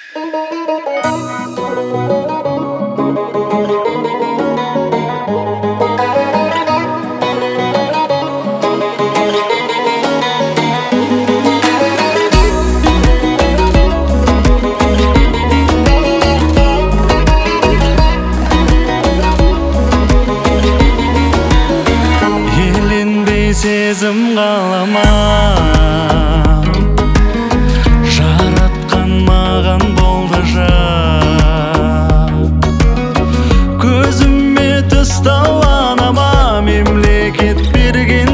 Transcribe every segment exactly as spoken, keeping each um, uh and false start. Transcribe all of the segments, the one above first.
Сезім қалама жаратқан маған болды жан көзіме түс таланама мемлекет берген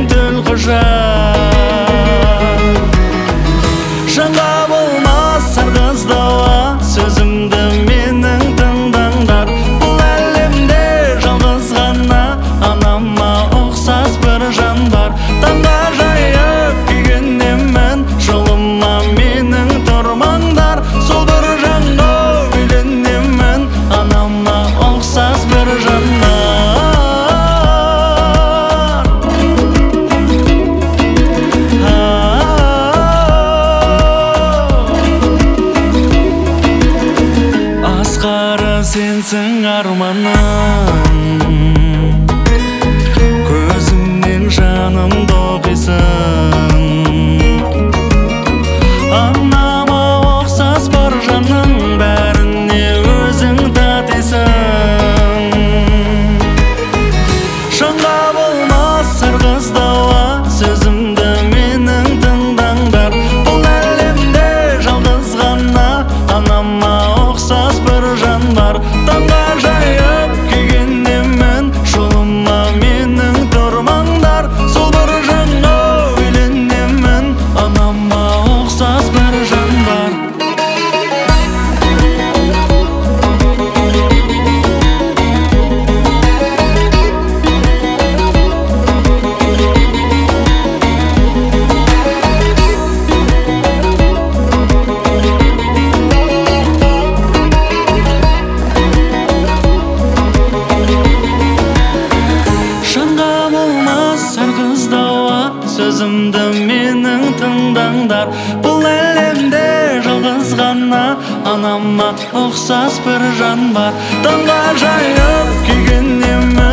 төлқұжат жанға болмас сарғыз дауа сөзімді менің тыңдаңдар бұл әлемде жалғыз ғана анама ұқсас бір жан бар таңға жайып күйгенемін жолыма менің тұрмаңдар сол бір жанға үйленемін анама ұқсас бір жандар асқары сенсің арманым жанымды оқисың анама ұқсас бар жанның бәріне өзің татисың жанға болмас сарғыз дауа сөзімді менің тыңдаңдар бұл әлемде жалғыз ғана анама ұқсас бір жан бар таңға жайып күйгенемін жолыма менің тұрмаңдар сол бір жанға үйленемін анама ұқсас бір жан бар сөзімді менің тыңдаңдар бұл әлемде жалғыз ғана анама ұқсас бір жан бар таңға жайып күйгенемін